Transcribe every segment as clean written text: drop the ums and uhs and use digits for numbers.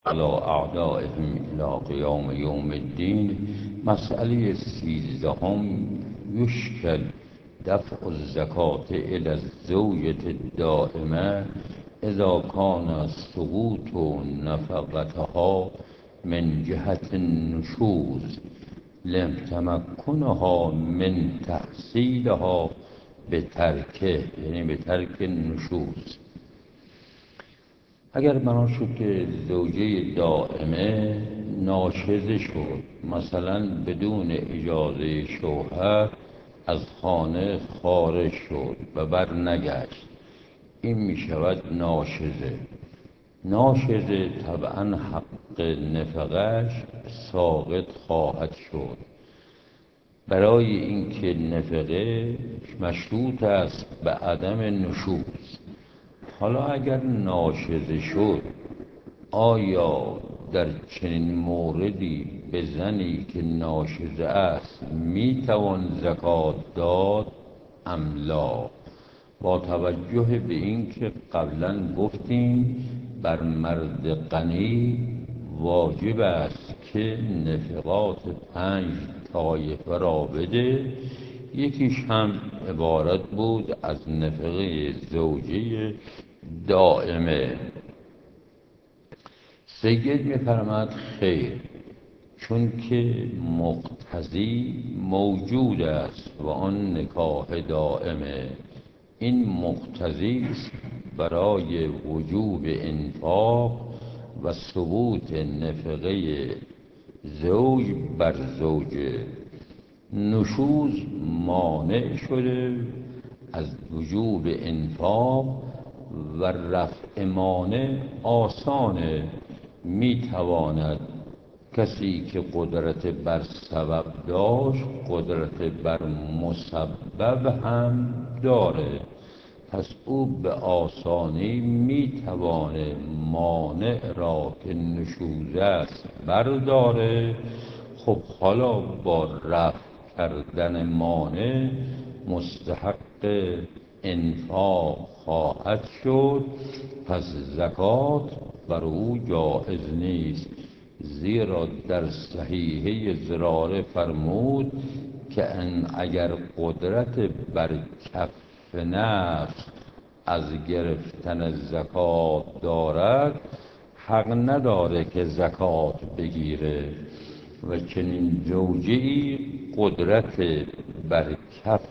علی اعدائهم الی قیام یوم الدین. مسئله 13 یشکل دفع الزکاة الی الزوجة الدائمه اذا کان سقوط نفقتها من جهت النشوز لتمکنها من تحصیلها به ترکه، یعنی به ترک نشوز. اگر بنا شد که زوجه دائمه ناشزه شد، مثلا بدون اجازه شوهر از خانه خارج شد و بر نگشت، این می شود ناشزه. ناشزه طبعا حق نفقش ساقط خواهد شد، برای اینکه نفقه مشروط است به عدم نشوز. حالا اگر ناشزه شد، آیا در چنین موردی به زنی که ناشزه است میتوان زکات داد ام لا؟ با توجه به اینکه قبلا گفتیم بر مرد غنی واجب است که نفقات 5 طایفه را بده، یکیش هم عبارت بود از نفقه زوجه دائمه. سید می‌فرماید خیر، چون که مقتضی موجود است و آن نکاح دائمه. این مقتضی است برای وجوب انفاق و ثبوت نفقه زوج بر زوجه. نشوز مانع شده از وجوب انفاق و رفع مانع آسانه. میتواند کسی که قدرت بر سبب داشت قدرت بر مسبب هم داره، پس او به آسانی میتوانه مانع را که نشوزه است برداره. خب حالا با رفع کردن مانع مستحق انفاق خواهد شد، پس زکات بر او جایز نیست، زیرا در صحیحه زراره فرمود که اگر قدرت بر کف نفس از گرفتن زکات دارد، حق نداره که زکات بگیره. و چنین زوجه‌ای قدرت بر کف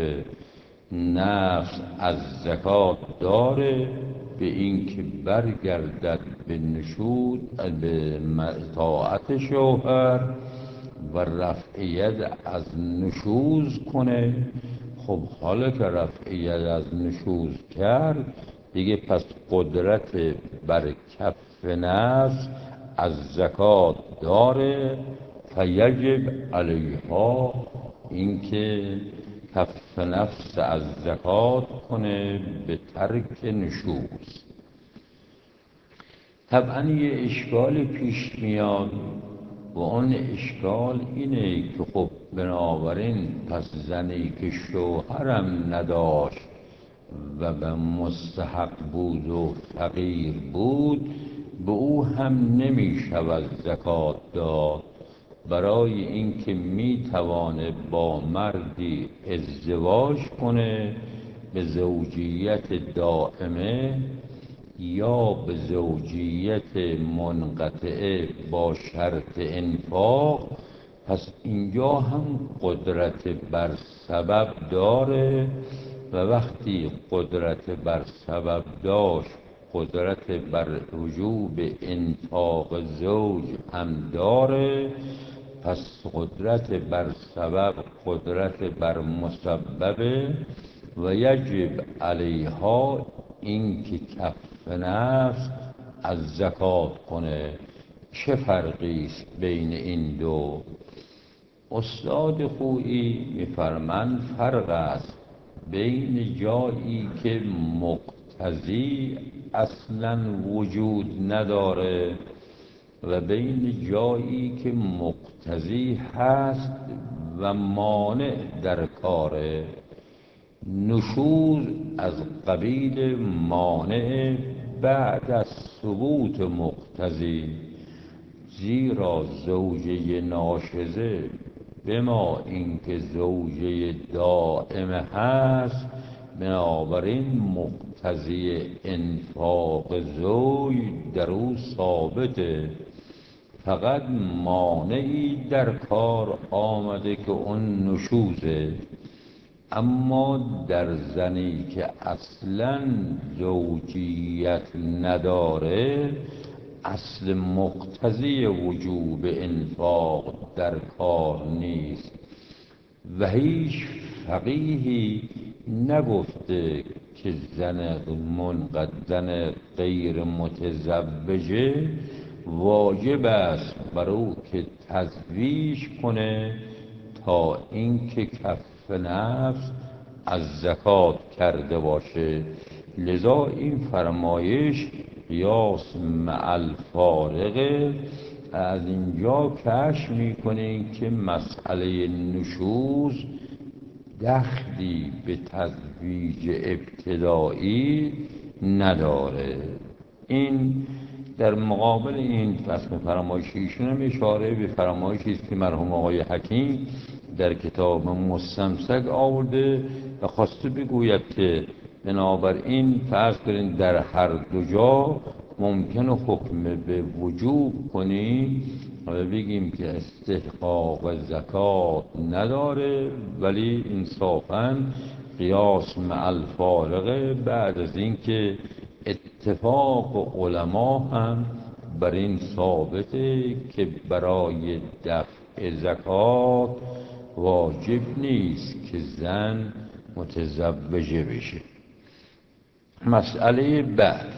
نفس از زکات داره، به اینکه برگردد به نشود، به طاعت شوهر و رفع ید از نشوز کنه. خب حالا که رفع ید از نشوز کرد دیگه، پس قدرت بر کف نفس از زکات داره، فیجب علیها اینکه کف نفس از زکات کنه به ترک نشوز. طبعا یه اشکال پیش میاد و آن اشکال اینه که خب بنابراین پس زنی که شوهرم نداشت و به مستحق بود و فقیر بود، به او هم نمی شود زکات داد، برای اینکه میتوانه با مردی ازدواج کنه به زوجیت دائمه یا به زوجیت منقطعه با شرط انفاق. پس اینجا هم قدرت بر سبب داره و وقتی قدرت بر سبب داشت قدرت بر وجوب انفاق زوج هم داره، پس قدرت بر سبب قدرت بر مسببه و یجب علیها اینکه کف نفس از زکات کنه. چه فرقی است بین این دو؟ استاد خویی میفرمند فرق است بین جایی که مقتضی اصلا وجود نداره و بین جایی که مقتضی هست و مانع در کاره. نشوز از قبیل مانع بعد از ثبوت مقتضی، زیرا زوجه ناشزه به ما اینکه زوجه دائمه هست، بنابراین مقتضی انفاق زوج در او ثابته. فقط مانعی در کار آمده که اون نشوزه. اما در زنی که اصلا زوجیت نداره، اصل مقتضی وجوب انفاق در کار نیست و هیچ فقیهی نگفته که زن غیر متزوجه واجب است بر او که تزویج کنه تا اینکه کف نفس از زکات کرده باشه. لذا این فرمایش قیاس مع الفارقه. از اینجا کشف میکنیم که مسئله نشوز دخلی به تزویج ابتدایی نداره. این در مقابل این فصل فرمایش ایشون هم اشاره به فرمایشی است که مرحوم آقای حکیم در کتاب مستمسک آورده و خواسته بگوید که بنابراین فرض کنین در هر دو جا ممکنه حکم به وجوب کنیم و بگیم که استحقاق زکات نداره، ولی انصافاً قیاس مع الفارقه بعد از اینکه اتفاق علما هم بر این ثابته که برای دفع زکات واجب نیست که زن متزوجه بشه. مسئله بعد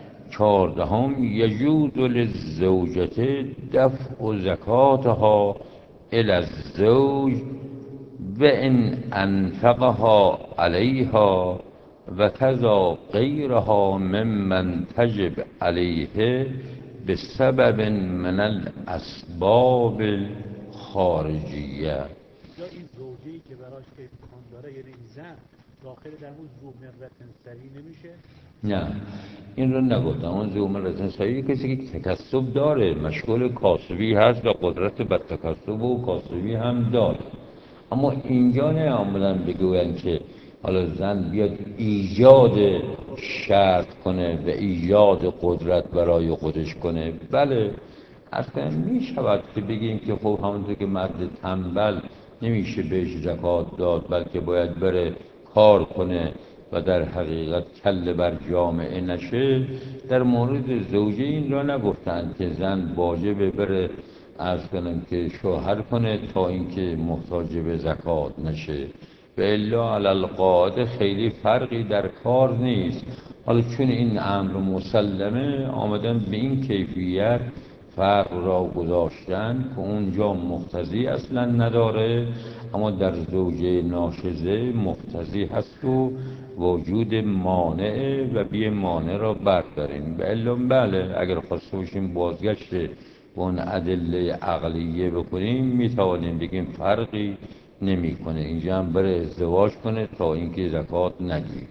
14 یجوز للزوجة دفع زکاتها الی الزوج و ان انفقها علیها و کذا غیرها ممن تجب علیه بسبب من الاسباب الخارجیه. یا این زوجه‌ای که براش امکان داره، یعنی این زن داخل در اون ذو مرة صحیح نمیشه؟ نه این رو نگفتم. اون ذو مرة صحیح کسی که تکسب داره، مشغول کاسبی هست و قدرت بر تکسب و کاسبی هم داره. اما اینجا نیامدن بگوین که حالا زن بیاد ایجاد شرط کنه و ایجاد قدرت برای خودش کنه. بله اصلا می شود که بگیم که خب همونطور که مرد تنبل نمیشه بهش زکات داد، بلکه باید بره کار کنه و در حقیقت کله بر جامعه نشه. در مورد زوجه این را نگفتند که زن واجبه بره عرض کنم که شوهر کنه تا اینکه محتاج به زکات نشه، و الا علی القاعده خیلی فرقی در کار نیست. حالا چون این امر مسلمه آمدن به این کیفیت فرق را گذاشتن که اونجا مقتضی اصلا نداره، اما در زوجه ناشزه مقتضی هست و وجود مانعه و بی مانع را برداریم. و الا بله اگر خواسته باشیم بازگشت به اون ادله عقلیه بکنیم میتوانیم بگیم فرقی نمیکنه، اینجا هم بره ازدواج کنه تا اینکه زکات نگیره.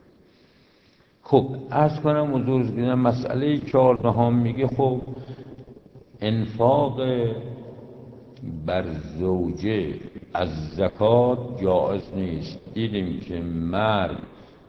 خب عرض کنم حضور دیدم مسئله 14 میگه خب انفاق بر زوجه از زکات جائز نیست. دیدیم که مرد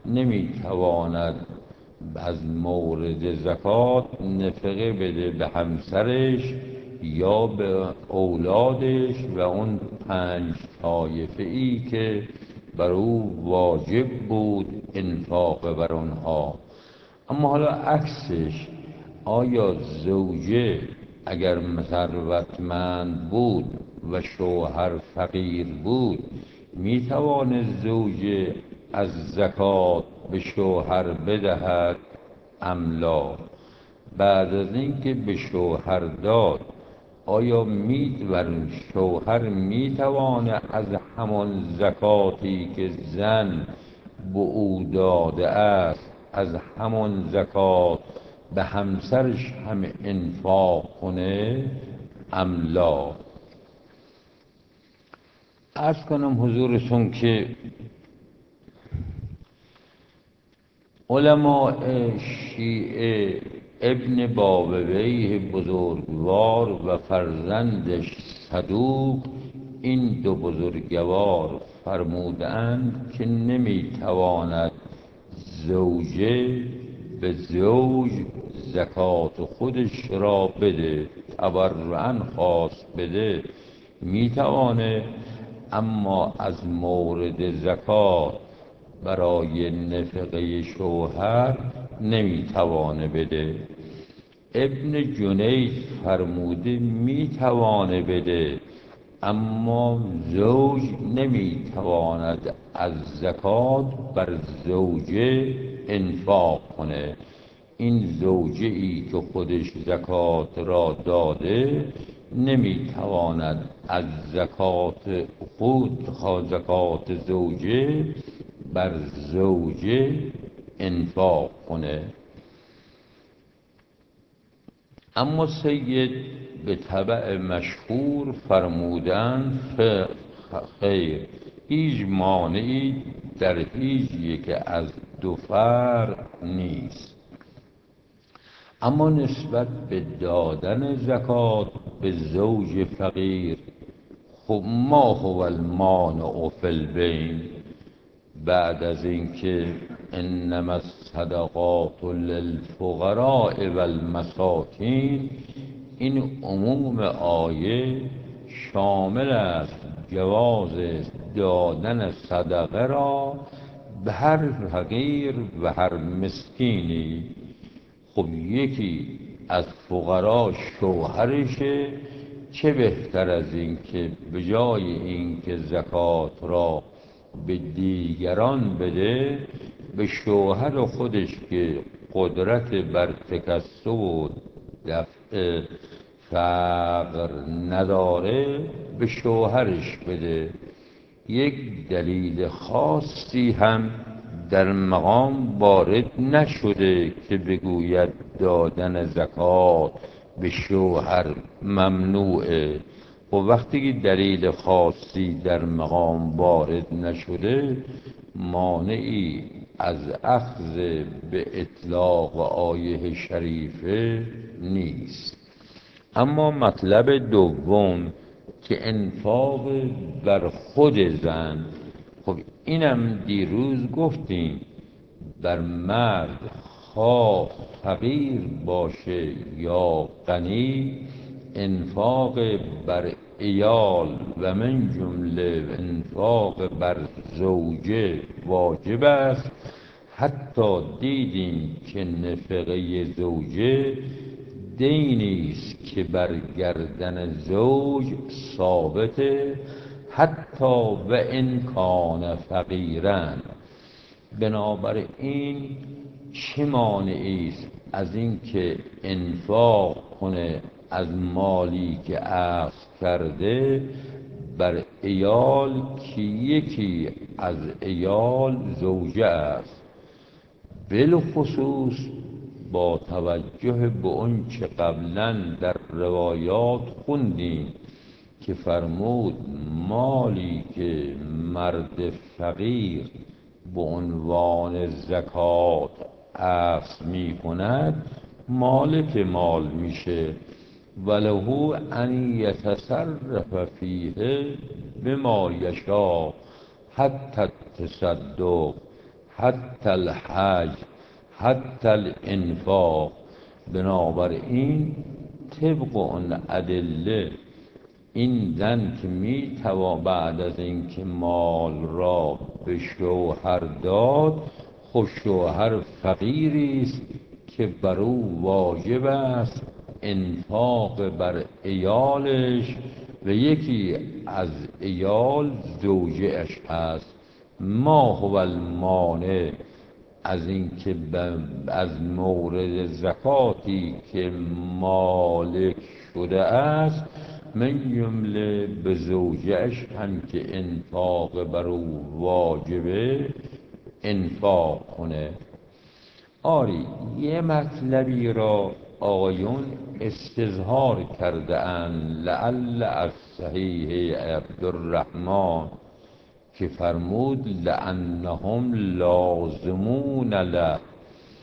نمیتواند از مورد زکات نفقه بده به همسرش یا به اولادش و اون 5 طایفه ای که بر او واجب بود انفاق بر آنها. اما حالا عکسش، آیا زوجه اگر ثروتمند بود و شوهر فقیر بود میتواند زوجه از زکات به شوهر بدهد ام لا؟ بعد از اینکه به شوهر داد آیا شوهر میتواند از همان زکاتی که زن به او داده است از همان زکات به همسرش هم انفاق کنه ام لا؟ عرض کنم حضورتون که علماء شیعه ابن بابویه بزرگوار و فرزندش صدوق، این دو بزرگوار فرمودند که نمیتواند زوجه به زوج زکات خودش را بده، تبرعاً خواست بده میتوانه، اما از مورد زکات برای نفقه شوهر نمیتوانه بده. ابن جنید فرموده میتوانه بده، اما زوج نمیتواند از زکات بر زوجه انفاق کنه. این زوجه ای که خودش زکات را داده نمیتواند از زکات خود زکات زوجه بر زوجه انفاق کنه. اما سید به طبع مشهور فرمودند خیر، هیچ مانعی در هیچ یک از دو فرع نیست. اما نسبت به دادن زکات به زوج فقیر، خب ما هو المانع فی البین، بعد از اینکه انما الصدقات للفقراء و المساکین، این عموم آیه شامل است جواز دادن صدقه را به هر فقیر و هر مسکینی. خب یکی از فقرا شوهرشه، چه بهتر از این که به جای این که زکات را به دیگران بده، به شوهر خودش که قدرت بر تکسب و دفع فقر نداره به شوهرش بده. یک دلیل خاصی هم در مقام وارد نشده که بگوید دادن زکات به شوهر ممنوعه. و وقتی که دلیل خاصی در مقام وارد نشده، مانعی از اخذ به اطلاق آیه شریفه نیست. اما مطلب دوم که انفاق بر خود زن، خب اینم دیروز گفتیم بر مرد خواه فقیر باشه یا غنی، انفاق بر عیال و من جمله انفاق بر زوجه واجب است. حتی دیدیم که نفقه زوجه دینی است که بر گردن زوج ثابته، حتی و ان کان فقیرا. بنابراین چه مانعی است از اینکه انفاق کنه از مالی که اخذ کرده بر عیال که یکی از عیال زوجه است، بالخصوص با توجه به اون چه قبلا در روایات خوندیم که فرمود مالی که مرد فقیر به عنوان زکات اخذ می کند مالک مال میشه، وله ان یتصرف فیه بما یشاء، حتی التصدق، حتی الحج، حتی الانفاق. بنابراین طبق اون ادله این زن که بعد از اینکه مال را به شوهر داد، خب شوهر فقیری است که بر او واجب است انفاق بر عیالش و یکی از عیال زوجه‌اش هست. ما هو المانع از اینکه از مورد زکاتی که مالک شده است من جمله به زوجه‌اش هم که انفاق بر او واجبه انفاق کنه. آری یه مطلبی را آقایون استظهار کرده اند، لعل از صحیح عبدالرحمن که فرمود لأنهم لازمون له،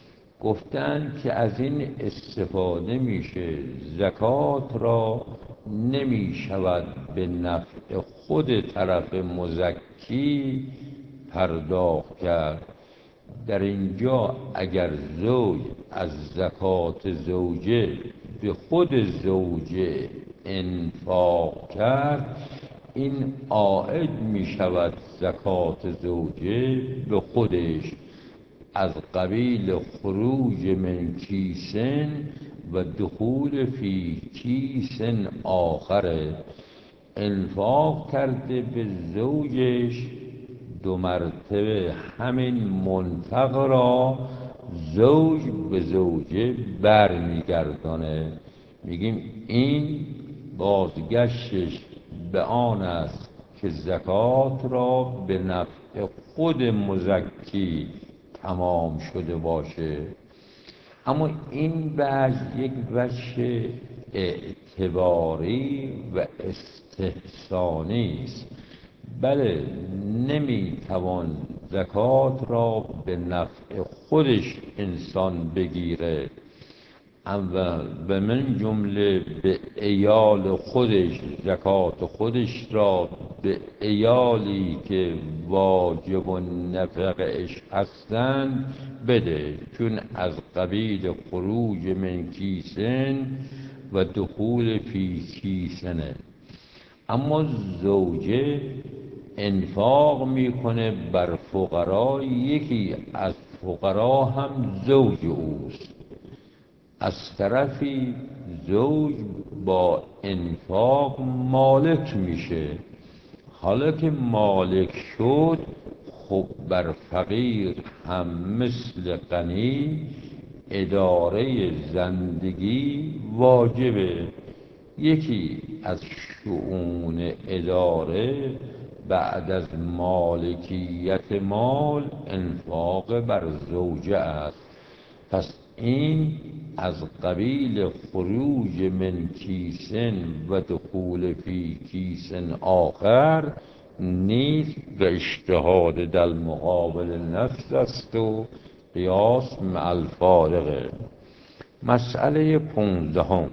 گفتن که از این استفاده میشه زکات را نمی شود به نفع خود طرف مزکی پرداخت کرد. در اینجا اگر زوج از زکات زوجه به خود زوجه انفاق کرد، این عائد می شود زکات زوجه به خودش، از قبیل خروج من کیسن و دخول فی کیسن آخره. انفاق کرده به زوجش، دو مرتبه همین منفق را زوج به زوجه برمیگردانه. میگیم این بازگشتش به آن است که زکات را به نفع خود مزکی تمام شده باشه. اما این وجه یک وجه اعتباری و استحسانی است. بله، نمیتوان زکات را به نفع خودش انسان بگیره و من جمله به عیال خودش زکات خودش را به عیالی که واجب و نفقش هستند بده، چون از قبیل خروج من کیسن و دخول فی کیسنه. اما زوجه انفاق میکنه بر فقرا، یکی از فقرا هم زوج اوست. از طرفی زوج با انفاق مالک میشه. حالا که مالک شد، خب بر فقیر هم مثل غنی اداره زندگی واجبه. یکی از شؤون اداره بعد از مالکیت مال انفاق بر زوجه است. پس این از قبیل خروج من کیسن و دخول فی کیسن آخر نیست و اجتهاد در مقابل نفس است و قیاس مع الفارقه. مسئله 15: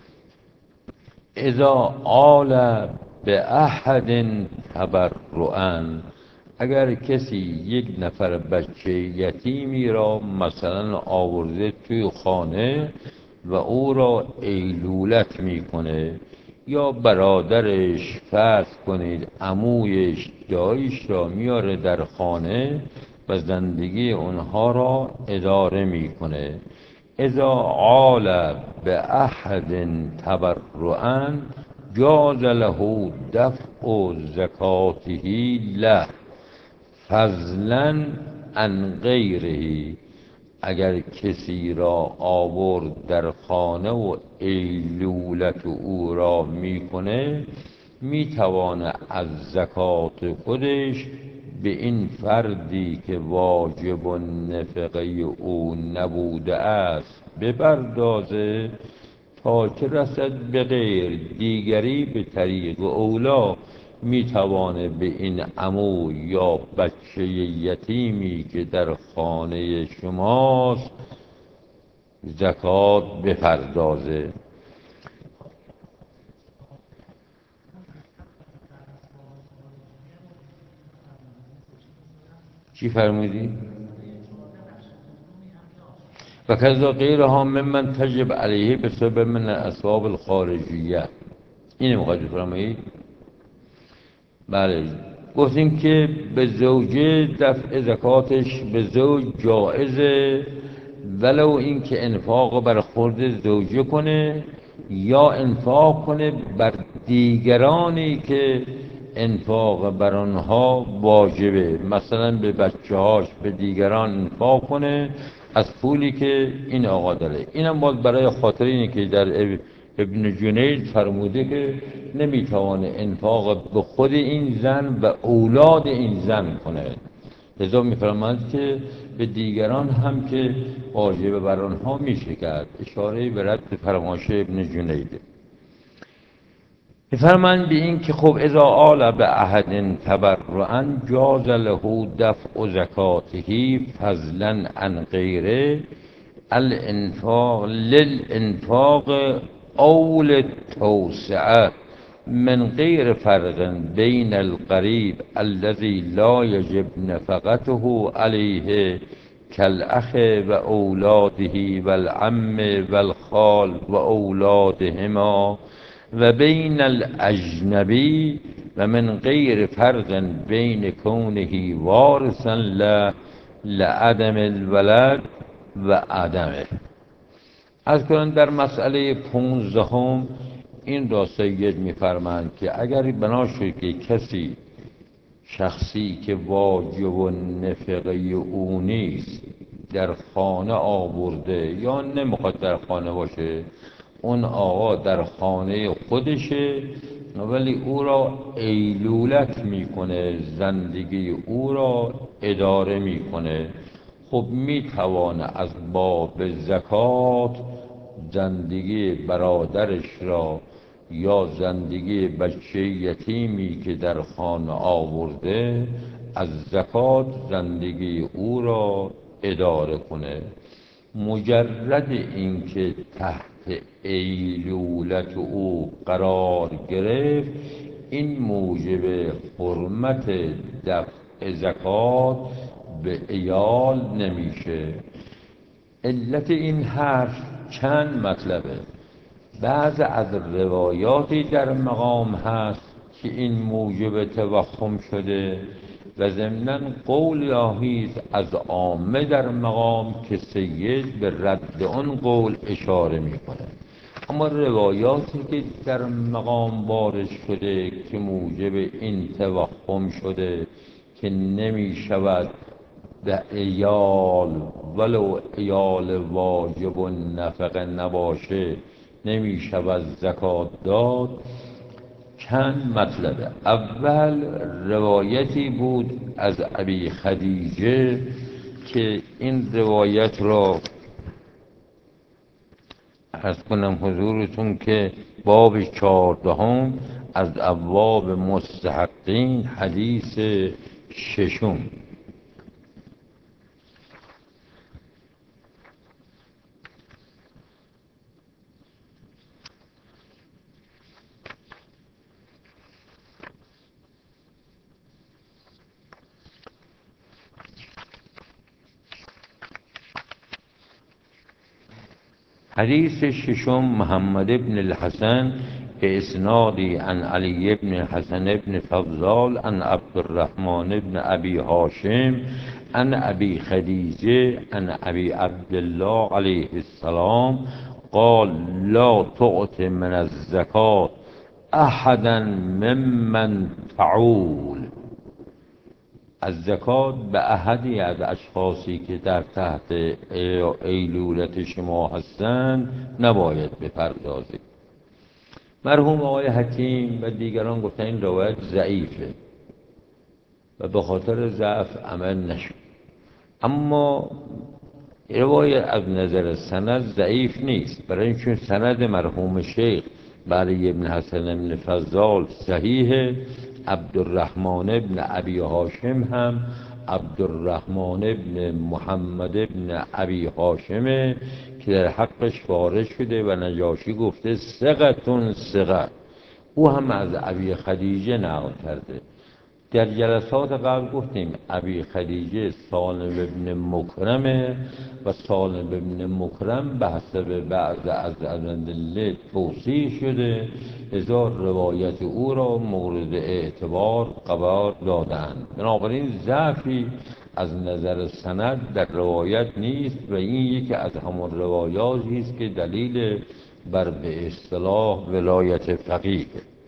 اذا آل به احد تبرعا، اگر کسی یک نفر بچه یتیمی را مثلا آورده توی خانه و او را ایلولت میکنه، یا برادرش، فرض کنید عمویش، داییش را میاره در خانه و زندگی اونها را اداره میکنه، اذا عال به احد تبرعا جاز له دفع زکاته له فضلا عن غیره. اگر کسی را آورد در خانه و ایلولت او را میکنه، میتوانه از زکات خودش به این فردی که واجب النفقه او نبوده است بپردازه تا که رسد به غیر دیگری. به طریق اولا میتوانه به این عمو یا بچه یتیمی که در خانه شماست زکات بپردازه. چی فرمودی؟ و کذا غیرها ممن تجب علیه به سبب من الاسباب الخارجیه. اینه مقدر فرمایید؟ بله، گفتیم که به زوجه دفع زکاتش به زوج جائزه، ولو این که انفاق بر خورد زوجه کنه یا انفاق کنه بر دیگرانی که انفاق بر آنها واجبه، مثلا به بچه هاش، به دیگران انفاق کنه از پولی که این آقا داره. اینم باز برای خاطر اینه که در ابن جنید فرموده که نمیتوانه انفاق به خود این زن و اولاد این زن کنه، لذا میفرماند که به دیگران هم که واجب بر آنها میشه کرد. اشاره به رد فرمایش ابن جنید. میفرماند به این که خب اذا آل به احد تبرعا جاز له دفع زکاته فضلا عن غیره. الانفاق للانفاق او للتوسعه من غیر فرق بین القریب الذي لا یجب نفقته علیه کالاخ و اولاده و العم و الخال و اولادهما و بین الاجنبی و من غیر فرق بین کونه وارثا له لعدم الولد و عدمه. از کنم در مسئله 15 این را سید می‌فرمایند که اگر بنا شد که کسی شخصی که واجب و نفقه او نیست در خانه آورده یا نمیخواد در خانه باشه، اون آقا در خانه خودشه ولی او را ایلولت میکنه، زندگی او را اداره میکنه، خب میتوانه از باب زکات زندگی برادرش را یا زندگی بچه یتیمی که در خانه آورده از زکات زندگی او را اداره کنه. مجرد اینکه تحت ایلولت او قرار گرفت این موجب حرمت دفع زکات به عیال نمیشه. علت این حرف چند مطلبه. بعض از روایاتی در مقام هست که این موجب توخم شده و ضمناً قول یاهید از عامه در مقام که سید به رد آن قول اشاره میکنه. اما روایاتی که در مقام وارد شده که موجب این توخم شده که نمی شود به عیال ولو عیال واجب و نفقه نباشه نمی شود زکات داد، چند مطلبه. اول روایتی بود از ابی خدیجه که این روایت را عرض کنم حضورتون که باب 14 از ابواب مستحقین حدیث 6. حدیث 6 محمد بن الحسن به اسنادی عن علی بن حسن بن فضال عن عبدالرحمن بن ابی هاشم عن ابی خدیجه عن ابی عبدالله علیه السلام قال لا تعط من الزکات احدا ممن تعول. از زکات به احدی از اشخاصی که در تحت ایلولت شما هستند نباید بپردازید. مرحوم آقای حکیم و دیگران گفتن این روایت ضعیفه و به خاطر ضعف عمل نشد. اما روایت از نظر سند ضعیف نیست، برای اینکه سند مرحوم شیخ علی ابن حسن ابن فضال صحیح. عبدالرحمن ابن ابی هاشم هم عبدالرحمن ابن محمد ابن ابی هاشمه که در حقش وارد شده و نجاشی گفته ثقة ثقة. او هم از ابی خدیجه نقل کرده. در جلسات قبل گفتیم ابی خدیجه سالم ابن مکرمه و سالم ابن مکرم به حسب بعض از ادله توصیح شده، لذا روایت او را مورد اعتبار قرار دادند. بنابراین ضعفی از نظر سند در روایت نیست و این یکی از همون روایاتی است که دلیل بر به اصطلاح ولایت فقیه.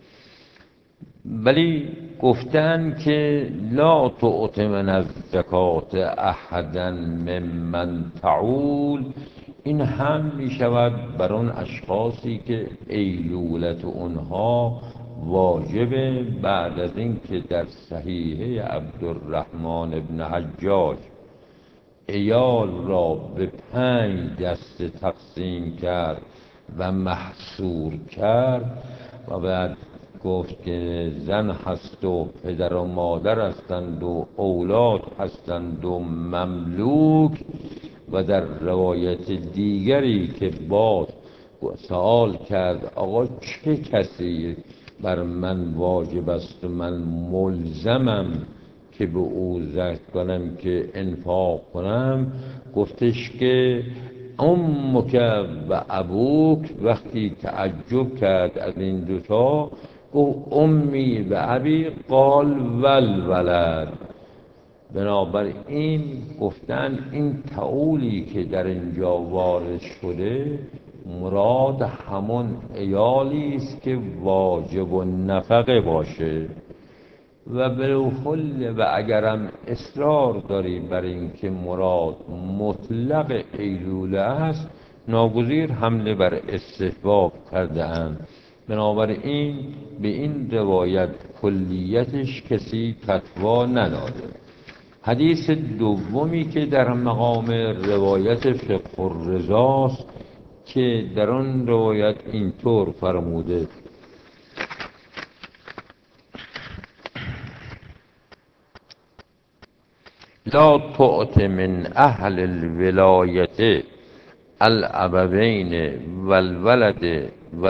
ولی گفتن که لا تعط من الزکات احدا ممن تعول، این هم می شود بر اون اشخاصی که ایلولت اونها واجبه بعد از این که در صحیحه عبدالرحمن ابن حجاج عیال را به 5 دسته تقسیم کرد و محصور کرد و بعد گفت که زن هست و پدر و مادر هستند و اولاد هستند و مملوک. و در روایت دیگری که باز سوال کرد آقا چه کسی بر من واجب است و من ملزمم که به او زرد کنم که انفاق کنم، گفتش که امک و ابوک. وقتی تعجب کرد از این دوتا گفت امی و ابی قال والولد. بنابراین گفتن این تعولی که در اینجا وارد شده مراد همون عیالی است که واجب و نفقه باشه و بالکل. و اگرم اصرار داری بر این که مراد مطلق ایلوله است، ناگزیر حمله بر استحباب کرده اند. بنابراین به این روایت کلیتش کسی فتوا نداده. حدیث دومی که در مقام روایت فقه الرضاست که در آن روایت اینطور فرموده: لا تعط من اهل الولایت الابوین والولد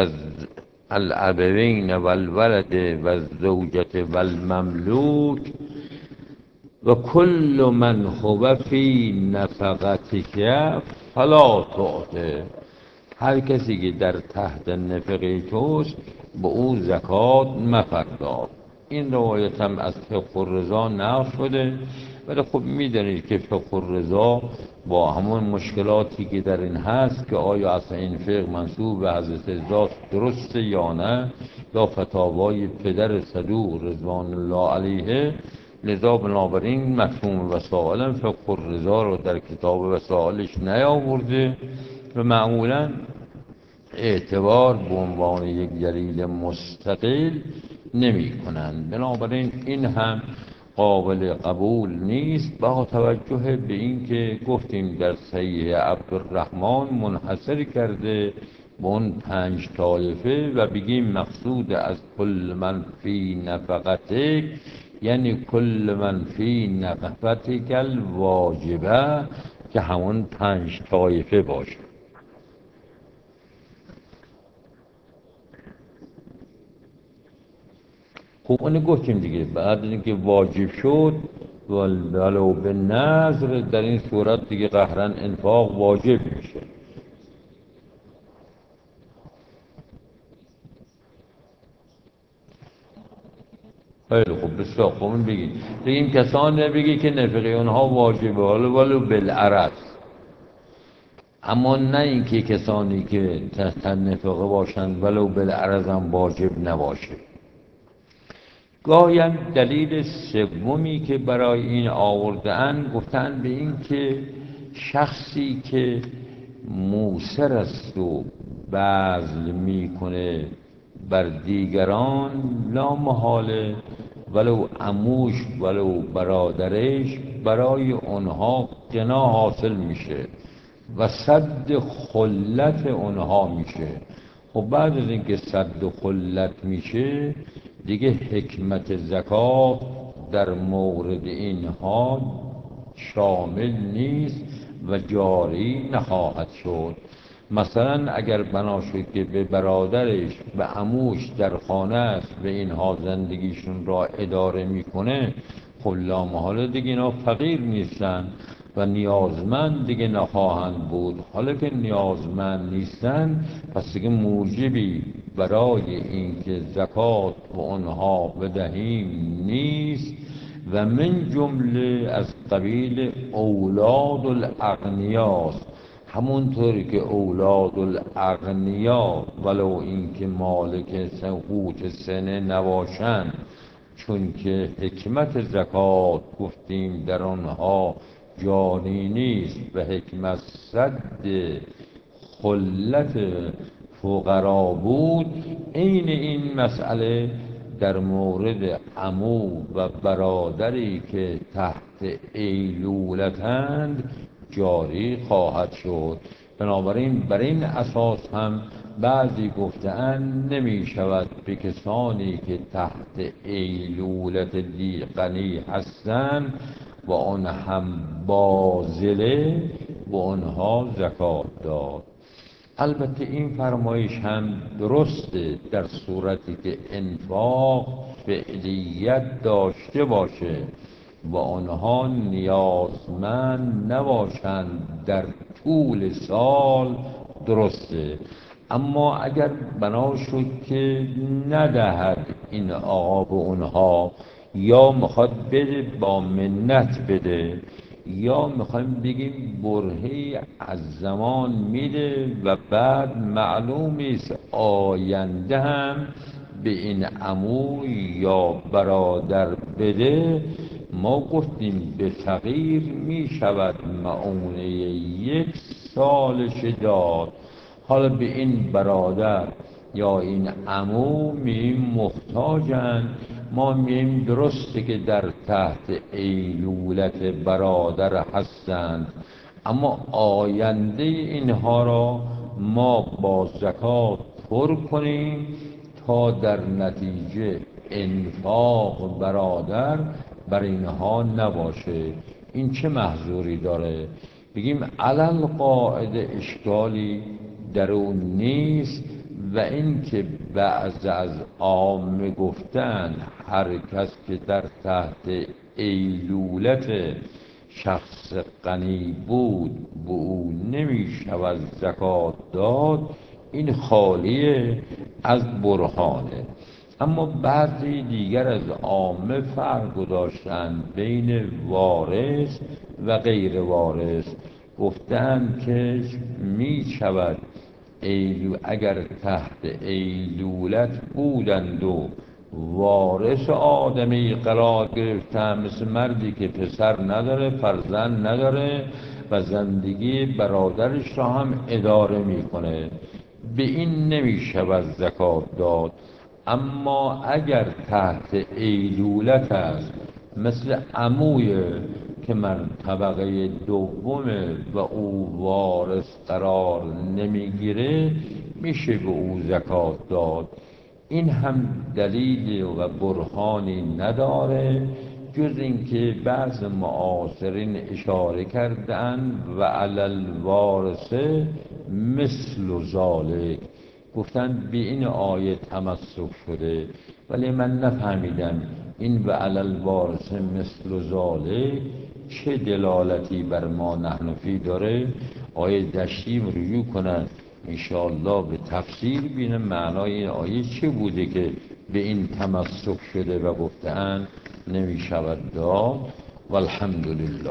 و الزوجة والمملوک و کل من هو فی نفقتک فلا تعطه. هر کسی که در تحت نفقه توست به او زکات مپرداز. این روایت هم از فقه الرضا نقل شده، ولی خب میدانید که فقه الرضا با همون مشکلاتی که در این هست که آیا اصلا این فقه منسوب به حضرت رضا درسته یا نه، یا فتاوای پدر صدوق رضوان الله علیه. لذا بنابراین مفهوم وسائل فقه الرضا رو در کتاب وسائلش نیاورده و معمولا اعتبار به عنوان یک دلیل مستقل نمی کنند. بنابراین این هم قابل قبول نیست، با توجه به این که گفتیم در صحیح عبدالرحمن منحصر کرده به اون 5 طایفه و بگیم مقصود از کل من فی نفقتک یعنی کل من فی نفقتک الواجبه که همون 5 طایفه باشه. خب اونو گفتیم دیگه، بعد اینکه واجب شد ولو به نظر، در این صورت دیگه قهرن انفاق واجب میشه. خیلی خوب، بسیار خوب. بگیم کسان بگی که نفقه اونها واجبه ولو بالعرض، اما نه اینکه کسانی که تحت نفقه باشند ولو بالعرض هم واجب نباشه. گاهی هم دلیل سومی که برای این آورده‌اند گفتن به این که شخصی که موسر است و بذل میکنه بر دیگران، لا محاله ولو عموش ولو برادرش برای اونها غنا حاصل میشه و سد خلت اونها میشه. و بعد از اینکه سد خلت میشه دیگه حکمت زکات در مورد اینها شامل نیست و جاری نخواهد شد. مثلا اگر بنا شد که به برادرش به عموش در خانه است و اینها زندگیشون را اداره میکنه، خب لامحاله دیگه اینا فقیر نیستن و نیازمند دیگه نخواهند بود. حالا که نیازمند نیستن پس دیگه موجبی برای اینکه زکات و اونها بدهیم نیست و من جمله از قبیل اولاد الاغنیاست. همونطوری که اولاد الاغنیا ولو اینکه مالک قوت سنه نباشند، چون که حکمت زکات گفتیم در آنها جاری نیست و حکمت سد خلت فقرا بود، عین این مسئله در مورد عمو و برادری که تحت ایلولتند جاری خواهد شد. بنابراین بر این اساس هم بعضی گفته‌اند نمی شود به کسانی که تحت ایلولت غنی هستند و آن هم باذله به آنها زکات داد. البته این فرمایش هم درسته در صورتی که انفاق فعلیت داشته باشه و آنها نیازمند نباشند در طول سال، درسته. اما اگر بنا شد که ندهد این آقا به اونها، یا میخواد بده با منت بده، یا میخوایم بگیم برهی از زمان میده و بعد معلوم است آینده هم به این عمو یا برادر بده، ما گفتیم به فقیر میشود معونه 1 سالش داد. حالا به این برادر یا این عمو میم محتاجن، ما میم درسته که در تحت ایلولت برادر هستند، اما آینده اینها را ما با زکات پر کنیم تا در نتیجه انفاق برادر بر اینها نباشه. این چه محذوری داره؟ بگیم علل قاعده اشکالی در اون نیست. و اینکه بعض از عامه گفتن هر کس که در تحت ایلولت شخص غنی بود به او نمی شود زکات داد، این خالیه از برهانه. اما بعضی دیگر از عامه فرق گذاشتند بین وارث و غیر وارث، گفتند که می شود اگر تحت ایلولت بودند و وارث آدمی قرار گرفتن، مثل مردی که پسر نداره، فرزند نداره و زندگی برادرش را هم اداره میکنه، به این نمی شود زکات داد. اما اگر تحت ایلولت است، مثل عموی که من طبقه دومه و او وارث قرار نمیگیره، میشه به او زکات داد. این هم دلیل و برهانی نداره، جز اینکه بعض معاصرین اشاره کردن و علل وارثه مثل ذالک، گفتن به این آیه تمسک شده، ولی من نفهمیدم این و علل وارثه مثل ذالک چه دلالتی بر ما نحنفی داره. آیه دشتیم رجوع کنن انشاءالله به تفسیر بینه معنای این آیه چه بوده که به این تمسک شده و گفتن نمی شود داد. والحمدلله.